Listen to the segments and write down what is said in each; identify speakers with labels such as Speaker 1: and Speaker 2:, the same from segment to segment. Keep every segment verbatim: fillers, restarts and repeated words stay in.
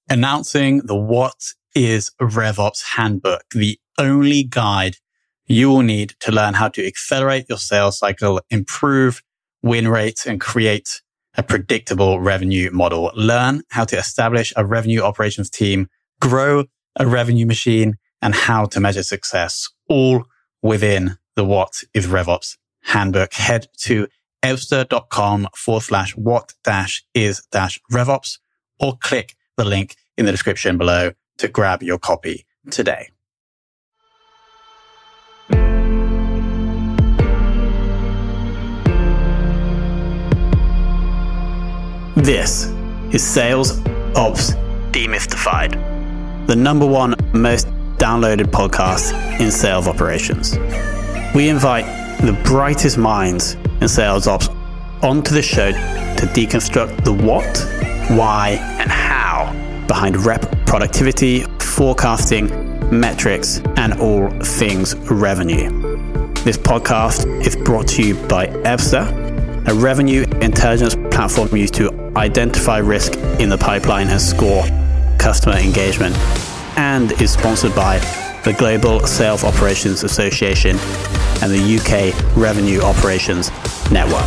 Speaker 1: announcing the What is RevOps Handbook, the only guide you will need to learn how to accelerate your sales cycle, improve win rates, and create a predictable revenue model. Learn how to establish a revenue operations team, grow a revenue machine, and how to measure success, all within the What is RevOps Handbook. Head to ebster.com forward slash what dash is dash RevOps or click the link in the description below to grab your copy today. This is Sales Ops Demystified, the number one most downloaded podcast in sales operations. We invite the brightest minds in sales ops onto the show to deconstruct the what, why, and how behind rep productivity, forecasting, metrics, and all things revenue. This podcast is brought to you by Ebster, a revenue intelligence platform used to identify risk in the pipeline and score customer engagement, and is sponsored by the Global Sales Operations Association and the U K Revenue Operations Network.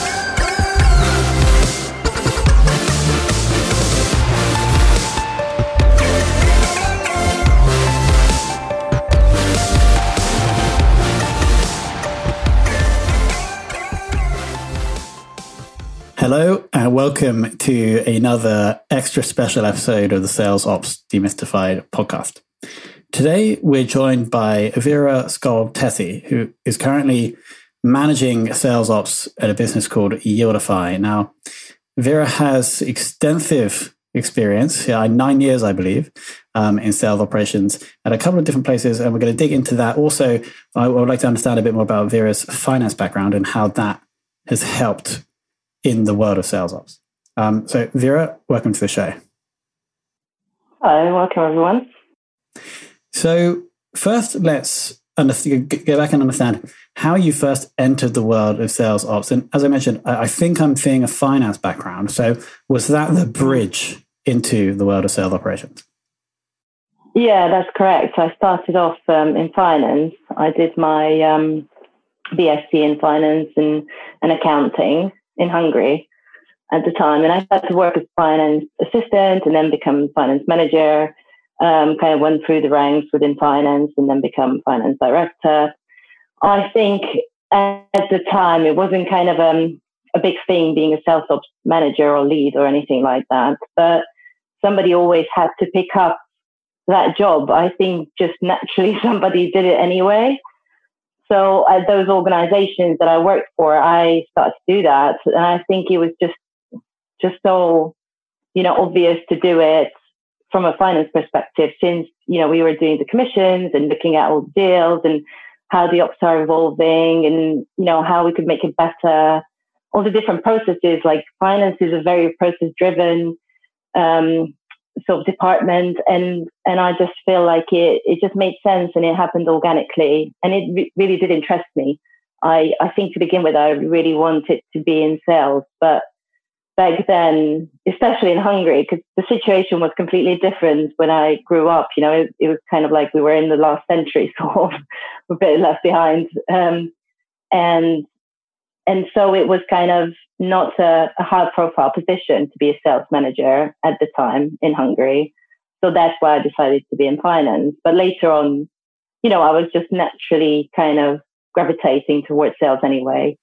Speaker 1: Hello and welcome to another extra special episode of the Sales Ops Demystified podcast. Today we're joined by Veera Skoltesi, who is currently managing sales ops at a business called Yieldify. Now, Veera has extensive experience, yeah, nine years, I believe, um, in sales operations at a couple of different places, and we're going to dig into that. Also, I would like to understand a bit more about Veera's finance background and how that has helped in the world of sales ops. Um, so, Veera, welcome to the show.
Speaker 2: Hi, welcome everyone.
Speaker 1: So, first, let's understand, go back and understand how you first entered the world of sales ops. And as I mentioned, I, I think I'm seeing a finance background. So, was that the bridge into the world of sales operations?
Speaker 2: Yeah, that's correct. I started off um, in finance. I did my um, B S c in finance and, and accounting in Hungary at the time. And I started to work as finance assistant and then become finance manager, um, kind of went through the ranks within finance and then become finance director. I think at the time it wasn't kind of um, a big thing being a sales ops manager or lead or anything like that, but somebody always had to pick up that job. I think just naturally somebody did it anyway. So at those organizations that I worked for, I started to do that. And I think it was just, just so, you know, obvious to do it from a finance perspective, since, you know, we were doing the commissions and looking at all the deals and how the ops are evolving and, you know, how we could make it better. All the different processes, like finance is a very process driven, um, sort of department, and and I just feel like it it just made sense and it happened organically, and it re- really did interest me. I I think to begin with I really wanted to be in sales, but back then, especially in Hungary, because the situation was completely different when I grew up. You know, it, it was kind of like we were in the last century, sort of a bit left behind, um, and and so it was kind of not a, a high-profile position to be a sales manager at the time in Hungary. So that's why I decided to be in finance. But later on, you know, I was just naturally kind of gravitating towards sales anyway.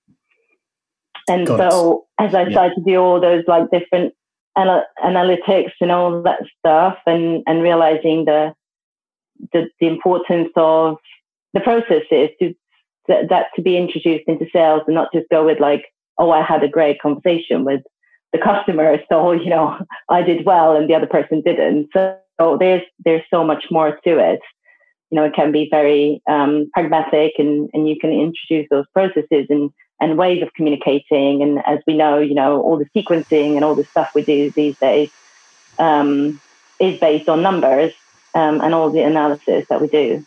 Speaker 2: And Got so it. as I started yeah. to do all those like different anal- analytics and all that stuff, and, and realizing the, the the importance of the processes to that, that to be introduced into sales and not just go with like, oh, I had a great conversation with the customer, so, you know, I did well and the other person didn't. So, so there's there's so much more to it. You know, it can be very um, pragmatic, and, and you can introduce those processes and, and ways of communicating. And as we know, you know, all the sequencing and all the stuff we do these days um, is based on numbers um, and all the analysis that we do.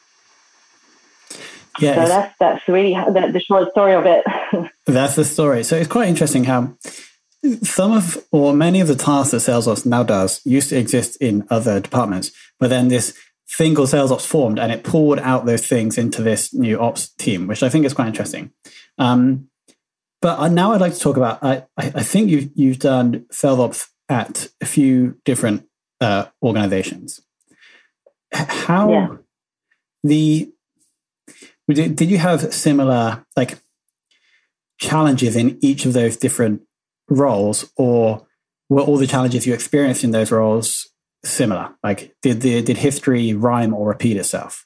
Speaker 2: Yeah, so that's that's really the, the short story of it.
Speaker 1: That's the story. So it's quite interesting how some of, or many of the tasks that sales ops now does used to exist in other departments, but then this thing called sales ops formed and it pulled out those things into this new ops team, which I think is quite interesting. Um, but now I'd like to talk about, I, I think you've, you've done sales ops at a few different uh, organizations. How yeah. the, did, did you have similar like challenges in each of those different roles, or were all the challenges you experienced in those roles similar? Like, did the did history rhyme or repeat itself?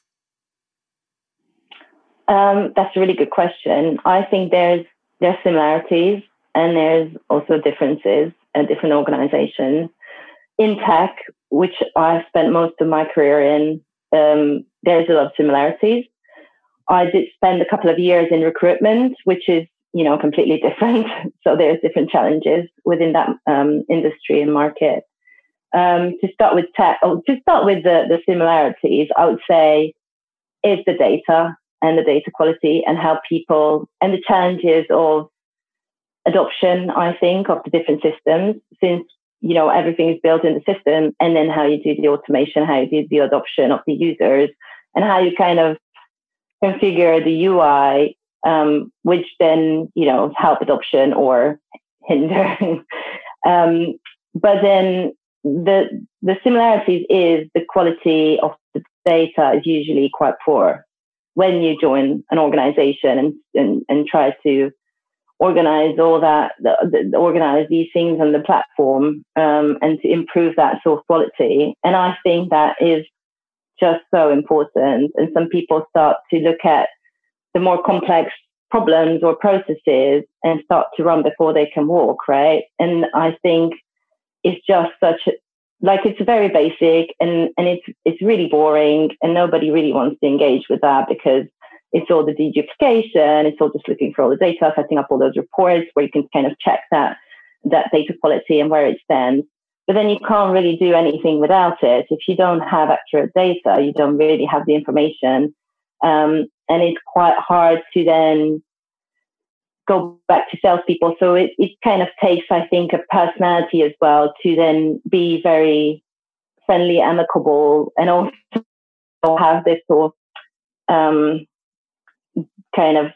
Speaker 2: Um, that's a really good question. I think there's there's similarities and there's also differences in different organizations. In tech, which I've spent most of my career in, um, there's a lot of similarities. I did spend a couple of years in recruitment, which is, you know, completely different. So there's different challenges within that um, industry and market. Um, to start with tech, oh, to start with the, the similarities, I would say is the data and the data quality and how people and the challenges of adoption, I think, of the different systems, since, you know, everything is built in the system, and then how you do the automation, how you do the adoption of the users, and how you kind of configure the U I, um, which then, you know, help adoption or hinder. um, but then the the similarities is the quality of the data is usually quite poor when you join an organization and and, and try to organize all that, the, the, organize these things on the platform, um, and to improve that source quality. And I think that is just so important. And some people start to look at the more complex problems or processes and start to run before they can walk, right? And I think it's just such a, like, it's very basic and, and it's it's really boring, and nobody really wants to engage with that because it's all the deduplication, it's all just looking for all the data, setting up all those reports where you can kind of check that that data quality and where it stands. But then you can't really do anything without it. If you don't have accurate data, you don't really have the information. Um, and it's quite hard to then go back to salespeople. So it, it kind of takes, I think, a personality as well to then be very friendly, amicable, and also have this sort of um, kind of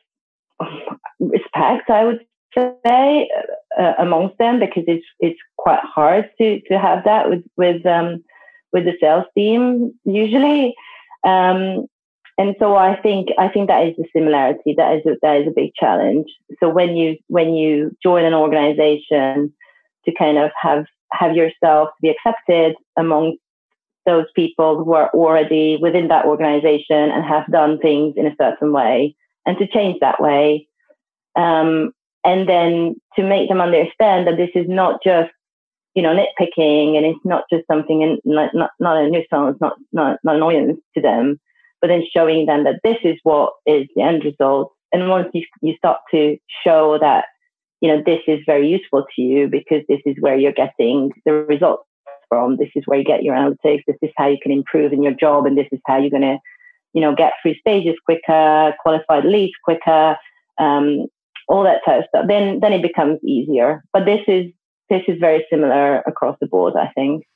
Speaker 2: respect, I would say, uh, amongst them, because it's it's quite hard to to have that with with um, with the sales team usually. Um, And so I think I think that is the similarity. That is a, that is a big challenge. So when you when you join an organization, to kind of have have yourself be accepted among those people who are already within that organization and have done things in a certain way, and to change that way, um, and then to make them understand that this is not just, you know, nitpicking, and it's not just something in, not not, not a nuisance, not not not annoyance to them. But then showing them that this is what is the end result. And once you, you start to show that, you know, this is very useful to you because this is where you're getting the results from, this is where you get your analytics, this is how you can improve in your job, and this is how you're going to, you know, get through stages quicker, qualified leads quicker, um, all that type of stuff, then then it becomes easier. But this is this is very similar across the board, I think.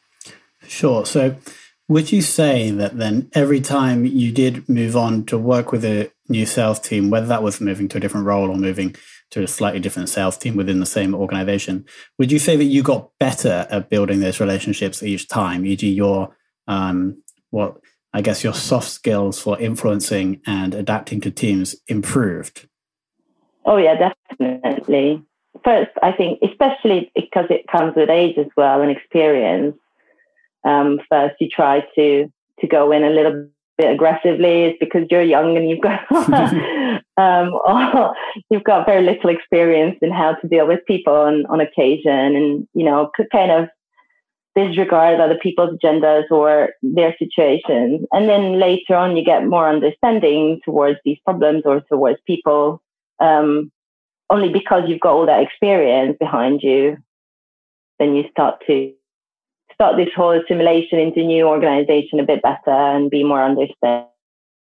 Speaker 1: Sure. So would you say that then every time you did move on to work with a new sales team, whether that was moving to a different role or moving to a slightly different sales team within the same organization, would you say that you got better at building those relationships each time, for example your, um, what I guess your soft skills for influencing and adapting to teams improved?
Speaker 2: Oh yeah, definitely. First, I think, especially because it comes with age as well and experience, Um, first, you try to to go in a little bit aggressively. It's because you're young and you've got um, you've got very little experience in how to deal with people on, on occasion, and you know, could kind of disregard other people's agendas or their situations. And then later on, you get more understanding towards these problems or towards people, um, only because you've got all that experience behind you. Then you start to start this whole assimilation into new organization a bit better and be more understanding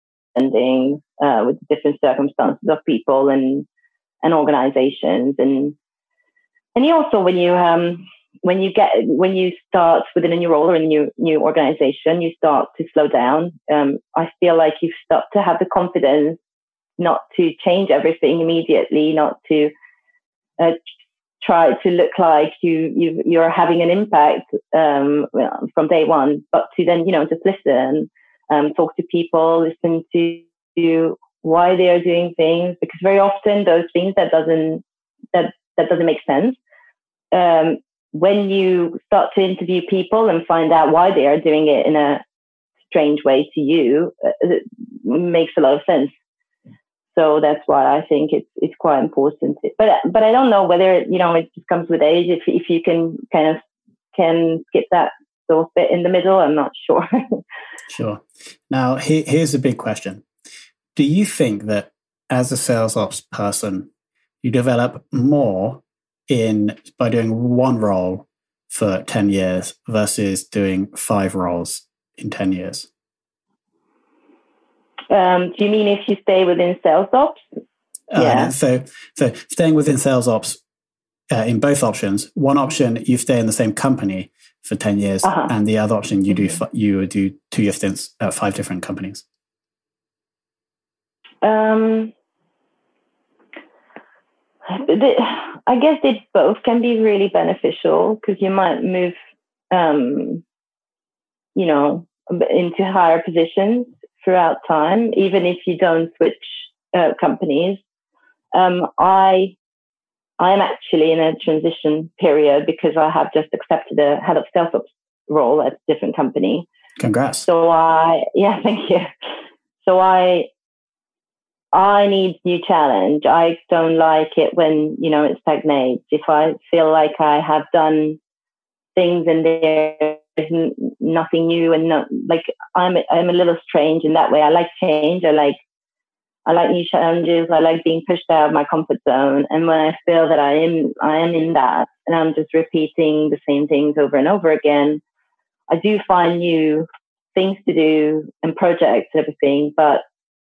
Speaker 2: uh, with the different circumstances of people and and organizations. And and you also, when you um, when you get when you start within a new role or a new new organization, you start to slow down. Um, I feel like you start to have the confidence not to change everything immediately, not to uh, try to look like you you you're having an impact um, from day one, but to then you know just listen, um, talk to people, listen to, to why they are doing things, because very often those things that doesn't that that doesn't make sense. Um, when you start to interview people and find out why they are doing it in a strange way to you, it makes a lot of sense. So that's why I think it's it's quite important. But but I don't know whether you know it just comes with age. If if you can kind of can skip that sort of bit in the middle, I'm not sure.
Speaker 1: Sure. Now here, here's a big question: do you think that as a sales ops person, you develop more in by doing one role for ten years versus doing five roles in ten years?
Speaker 2: Um, do you mean if you stay within sales ops?
Speaker 1: Uh,
Speaker 2: yeah.
Speaker 1: So, so staying within sales ops uh, in both options. One option, you stay in the same company for ten years, uh-huh. and the other option, you do mm-hmm. you do two year stints at five different companies.
Speaker 2: Um, I guess they both can be really beneficial because you might move, um, you know, into higher positions throughout time, even if you don't switch uh, companies. Um, I I am actually in a transition period because I have just accepted a head of sales ops role at a different company.
Speaker 1: Congrats.
Speaker 2: So I yeah, thank you. So I I need new challenge. I don't like it when, you know, it stagnates. If I feel like I have done things and there's nothing new and not like I'm I'm a little strange in that way. I like change. I like I like new challenges. I like being pushed out of my comfort zone. And when I feel that I am I am in that and I'm just repeating the same things over and over again, I do find new things to do and projects and everything, but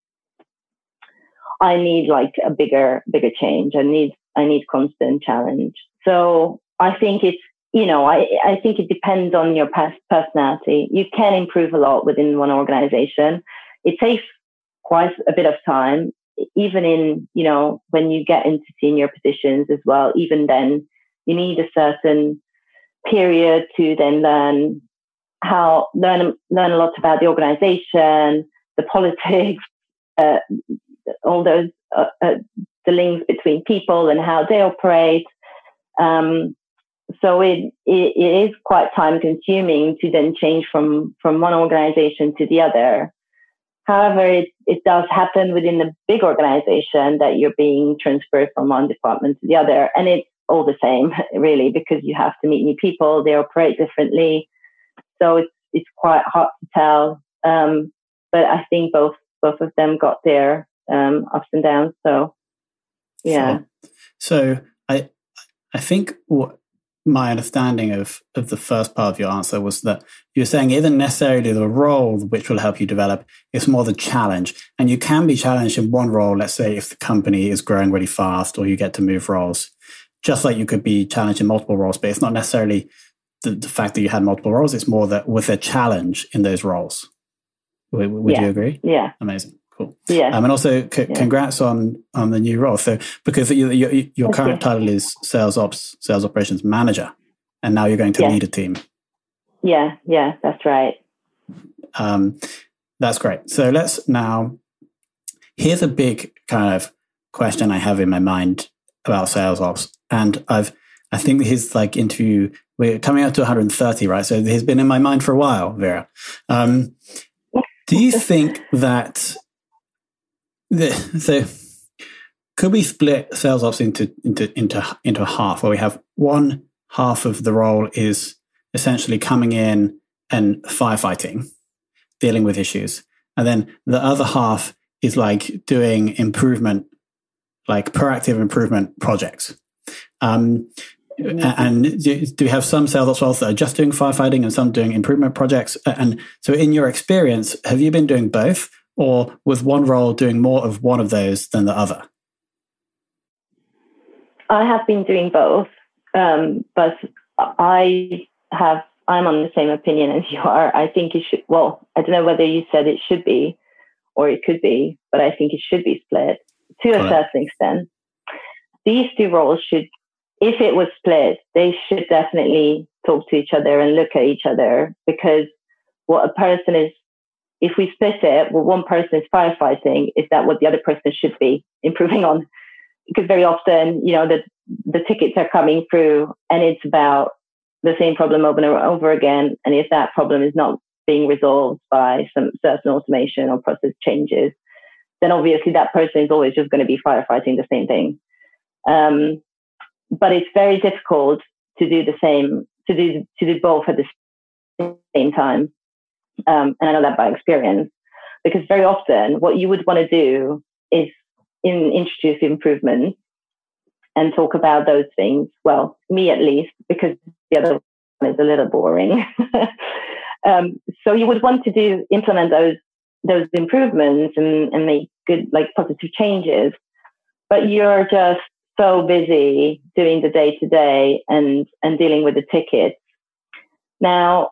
Speaker 2: I need like a bigger, bigger change. I need, I need constant challenge. So I think it's, you know, I, I think it depends on your past personality. You can improve a lot within one organization. It takes quite a bit of time, even in, you know, when you get into senior positions as well. Even then, you need a certain period to then learn how, learn, learn a lot about the organization, the politics, uh, all those uh, uh, the links between people and how they operate. Um, so it, it it is quite time consuming to then change from from one organization to the other. However, it, it does happen within the big organization that you're being transferred from one department to the other, and it's all the same really because you have to meet new people. They operate differently, so it's it's quite hard to tell. Um, but I think both both of them got their Um, ups and downs. So, yeah.
Speaker 1: Sure. So I, I think what my understanding of of the first part of your answer was that you're saying it isn't necessarily the role which will help you develop; it's more the challenge. And you can be challenged in one role. Let's say if the company is growing really fast, or you get to move roles, just like you could be challenged in multiple roles. But it's not necessarily the, the fact that you had multiple roles; it's more that with a challenge in those roles. Would, would
Speaker 2: yeah.
Speaker 1: you agree?
Speaker 2: Yeah.
Speaker 1: Amazing. Cool.
Speaker 2: Yeah.
Speaker 1: Um, and also, c-
Speaker 2: yeah.
Speaker 1: congrats on on the new role. So, because you, you, your current okay. title is sales ops, sales operations manager, and now you're going to
Speaker 2: yeah.
Speaker 1: lead a team.
Speaker 2: Yeah, yeah, that's right.
Speaker 1: Um, that's great. So let's now. Here's a big kind of question I have in my mind about sales ops, and I've I think his like interview. We're coming up to one hundred thirty, right? So he's been in my mind for a while, Vera. Um, do you think that? The, so could we split sales ops into into into into half, where we have one half of the role is essentially coming in and firefighting, dealing with issues, and then the other half is like doing improvement, like proactive improvement projects. Um, mm-hmm. And do, do we have some sales ops roles that are just doing firefighting and some doing improvement projects? And so, in your experience, have you been doing both? Or was one role doing more of one of those than the other?
Speaker 2: I have been doing both. Um, but I have, I'm on the same opinion as you are. I think it should, well, I don't know whether you said it should be or it could be, but I think it should be split to a certain extent. These two roles should, if it was split, they should definitely talk to each other and look at each other, because what a person is, if we split it, what one person is firefighting, is that what the other person should be improving on? Because very often, you know, the, the tickets are coming through and it's about the same problem over and over again. And if that problem is not being resolved by some certain automation or process changes, then obviously that person is always just going to be firefighting the same thing. Um, but it's very difficult to do the same, to do to do both at the same time. Um, and I know that by experience, because very often what you would want to do is in, introduce improvements and talk about those things. Well, me at least, because the other one is a little boring. um, so you would want to do implement those those improvements and, and make good, like positive changes. But you're just so busy doing the day to day and and dealing with the tickets. Now,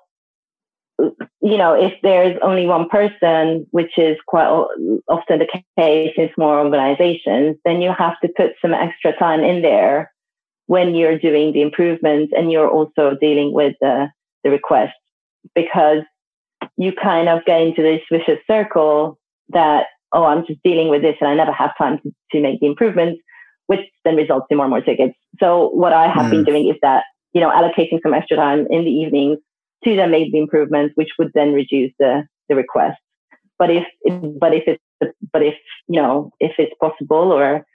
Speaker 2: you know, if there's only one person, which is quite often the case in small organizations, then you have to put some extra time in there when you're doing the improvements and you're also dealing with the, the requests, because you kind of get into this vicious circle that, oh, I'm just dealing with this and I never have time to, to make the improvements, which then results in more and more tickets. So what I have mm. been doing is that, you know, allocating some extra time in the evenings to then make the improvements, which would then reduce the, the request. But if, but if it's, but if, you know, if it's possible, or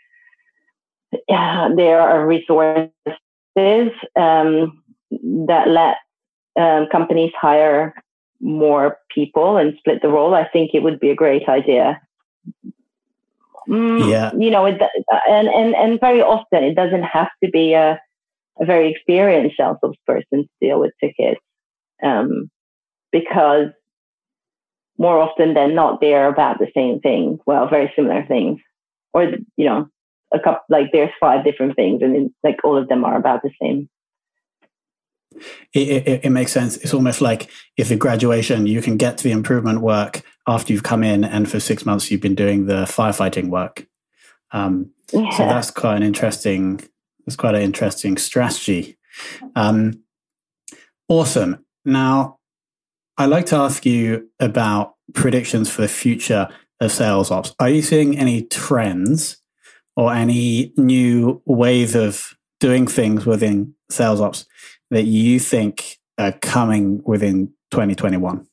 Speaker 2: uh, there are resources um, that let um, companies hire more people and split the role, I think it would be a great idea. Mm, yeah. You know, it, and, and, and very often it doesn't have to be a, a very experienced sales person to deal with tickets. Um, because more often than not, they're about the same thing. Well, very similar things, or, you know, a couple, like there's five different things and it, like all of them are about the same.
Speaker 1: It, it, it makes sense. It's almost like if a graduation, you can get to the improvement work after you've come in and for six months you've been doing the firefighting work. Um, yeah. So that's quite an interesting, that's quite an interesting strategy. Um, awesome. Now, I'd like to ask you about predictions for the future of sales ops. Are you seeing any trends or any new ways of doing things within sales ops that you think are coming within twenty twenty-one?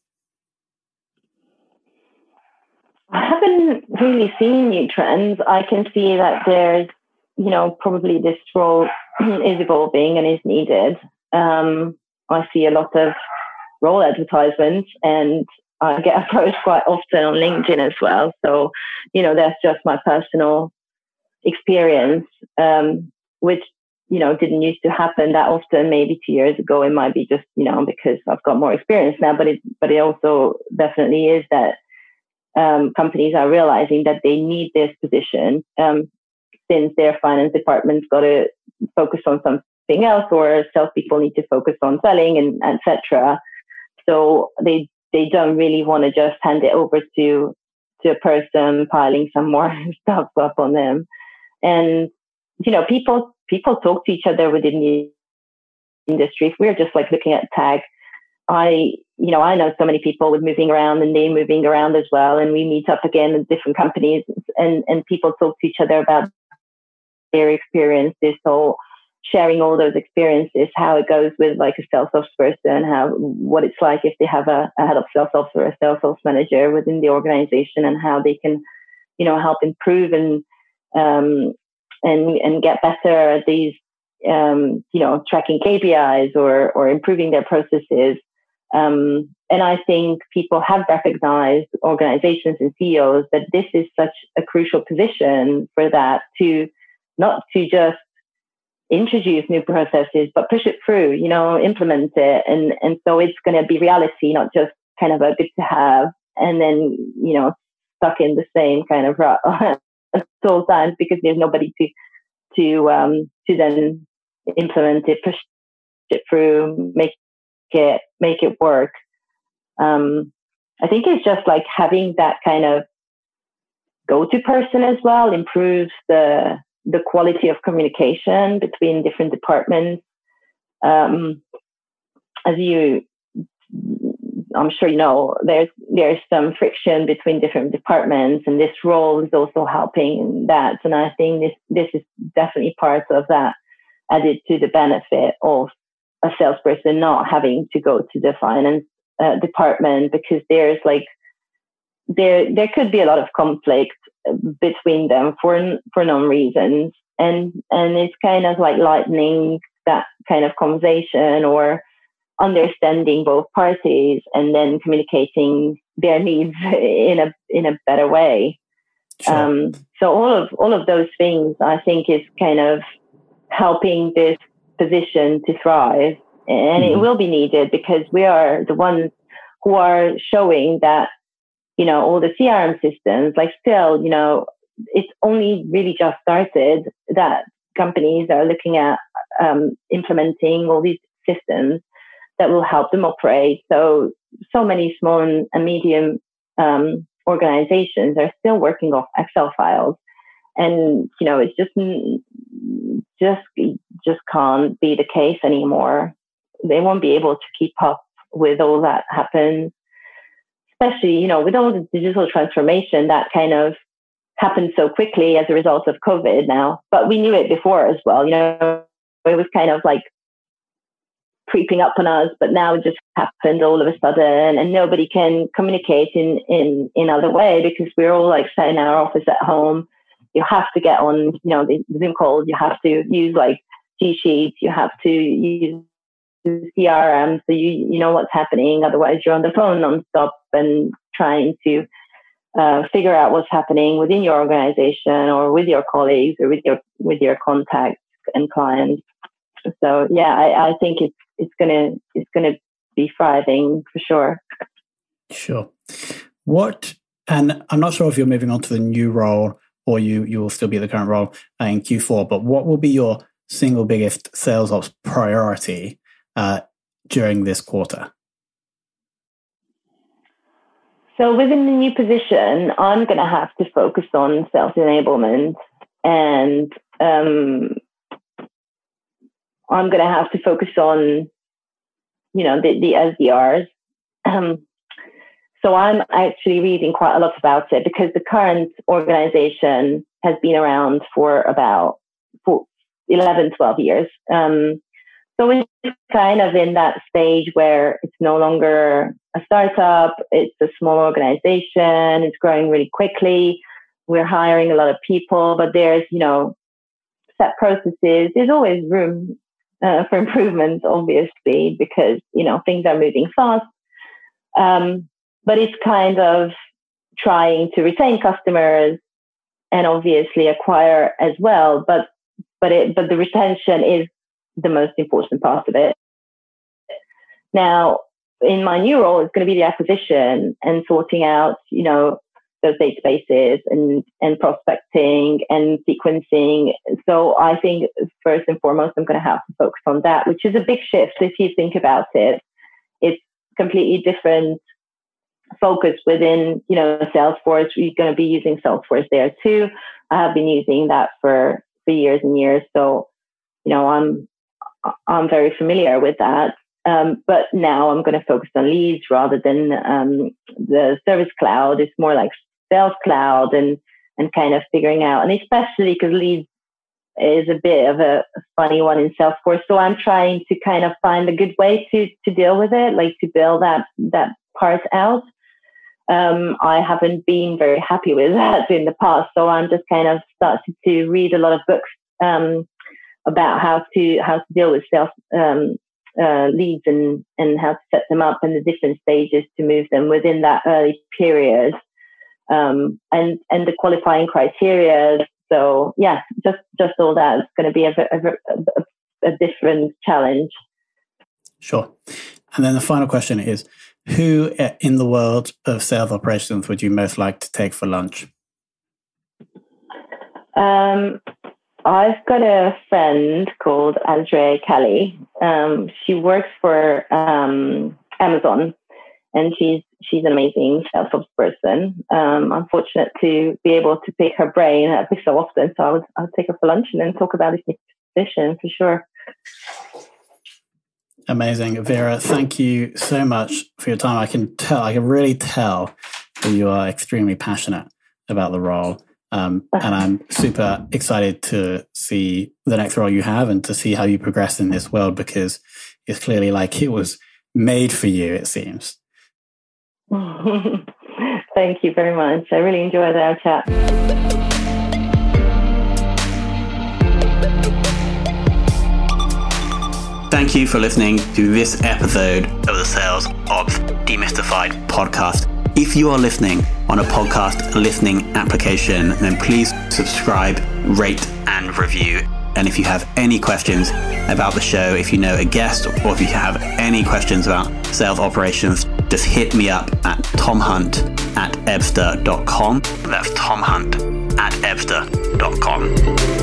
Speaker 2: I haven't really seen new trends. I can see that there's, you know, probably this role is evolving and is needed. Um, I see a lot of role advertisements and I get approached quite often on LinkedIn as well. So, you know, that's just my personal experience, um, which, you know, didn't used to happen that often. Maybe two years ago, it might be just, you know, because I've got more experience now, but it, but it also definitely is that um, companies are realizing that they need this position um, since their finance department's got to focus on something else, or salespeople need to focus on selling and et cetera. So they they don't really want to just hand it over to to a person piling some more stuff up on them. And you know, people people talk to each other within the industry. If we're just like looking at tag, I you know I know so many people with moving around and they moving around as well, and we meet up again in different companies, and and people talk to each other about their experiences. So sharing all those experiences, how it goes with like a sales ops person, how what it's like if they have a, a head of sales ops or a sales ops manager within the organization, and how they can, you know, help improve and um, and and get better at these, um, you know, tracking K P Is or or improving their processes. Um, and I think people have recognized, organizations and C E Os, that this is such a crucial position for that, to not to just introduce new processes, but push it through, you know, implement it. And, and so it's going to be reality, not just kind of a good to have, and then, you know, stuck in the same kind of rut at all times because there's nobody to, to, um, to then implement it, push it through, make it make it work. Um, I think it's just like having that kind of go-to person as well improves the the quality of communication between different departments. Um, as you, I'm sure you know, there's there's some friction between different departments, and this role is also helping that. And I think this this is definitely part of that, added to the benefit of a salesperson not having to go to the finance uh, department, because there's like there there could be a lot of conflict between them for for known reasons, and and it's kind of like lightening that kind of conversation, or understanding both parties and then communicating their needs in a in a better way.
Speaker 1: Sure.
Speaker 2: Um, so all of all of those things, I think, is kind of helping this position to thrive, and mm-hmm. it will be needed, because we are the ones who are showing that, you know, all the C R M systems, like still, you know, it's only really just started that companies are looking at um, implementing all these systems that will help them operate. So, so many small and medium um, organizations are still working off Excel files. And, you know, it's just, just, just can't be the case anymore. They won't be able to keep up with all that happens, especially, you know, with all the digital transformation that kind of happened so quickly as a result of COVID now. But we knew it before as well. You know, it was kind of like creeping up on us, but now it just happened all of a sudden, and nobody can communicate in, in, in other way, because we're all like sat in our office at home. You have to get on, you know, the Zoom calls, you have to use like G Sheets, you have to use C R M, so you, you know what's happening. Otherwise you're on the phone nonstop and trying to uh, figure out what's happening within your organization or with your colleagues or with your, with your contacts and clients. So yeah, I, I think it's, it's gonna, it's gonna be thriving for sure.
Speaker 1: Sure. What, and I'm not sure if you're moving on to the new role or you, you will still be the current role uh, in Q four, but what will be your single biggest sales ops priority uh, during this quarter?
Speaker 2: So within the new position, I'm going to have to focus on sales enablement, and um, I'm going to have to focus on, you know, the, the S D Rs. Um, so I'm actually reading quite a lot about it, because the current organization has been around for about four, eleven, twelve years. Um, so it's kind of in that stage where it's no longer a startup, it's a small organization, it's growing really quickly. We're hiring a lot of people, but there's, you know, set processes. There's always room uh, for improvement, obviously, because, you know, things are moving fast. Um, but it's kind of trying to retain customers and obviously acquire as well. But but it but the retention is the most important part of it. Now, in my new role, it's going to be the acquisition and sorting out, you know, those databases and, and prospecting and sequencing. So I think first and foremost, I'm going to have to focus on that, which is a big shift if you think about it. It's completely different focus within, you know, Salesforce. We're going to be using Salesforce there too. I have been using that for, for years and years. So, you know, I'm, I'm very familiar with that. Um, but now I'm going to focus on leads rather than um, the Service Cloud. It's more like Sales Cloud, and, and kind of figuring out, and especially because leads is a bit of a funny one in Salesforce. So I'm trying to kind of find a good way to, to deal with it, like to build that, that part out. Um, I haven't been very happy with that in the past. So I'm just kind of started to read a lot of books um, about how to, how to deal with sales um, uh, leads and, and how to set them up and the different stages to move them within that early period. Um, and, and the qualifying criteria. So yeah, just, just all that is going to be a, a, a, a different challenge.
Speaker 1: Sure. And then the final question is, who in the world of sales operations would you most like to take for lunch?
Speaker 2: Um, I've got a friend called Andrea Kelly. Um, she works for um, Amazon, and she's she's an amazing sales ops person. Um, I'm fortunate to be able to pick her brain every so often. So I would I'll take her for lunch and then talk about this position for sure.
Speaker 1: Amazing. Vera, thank you so much for your time. I can tell, I can really tell that you are extremely passionate about the role. Um, and I'm super excited to see the next role you have and to see how you progress in this world, because it's clearly like it was made for you, it seems.
Speaker 2: Thank you very much. I really enjoyed our chat.
Speaker 1: Thank you for listening to this episode of the Sales Ops Demystified podcast. If you are listening on a podcast listening application, then please subscribe, rate, and review. And if you have any questions about the show, if you know a guest, or if you have any questions about sales operations, just hit me up at tomhunt at ebster dot com. That's tomhunt at ebster dot com.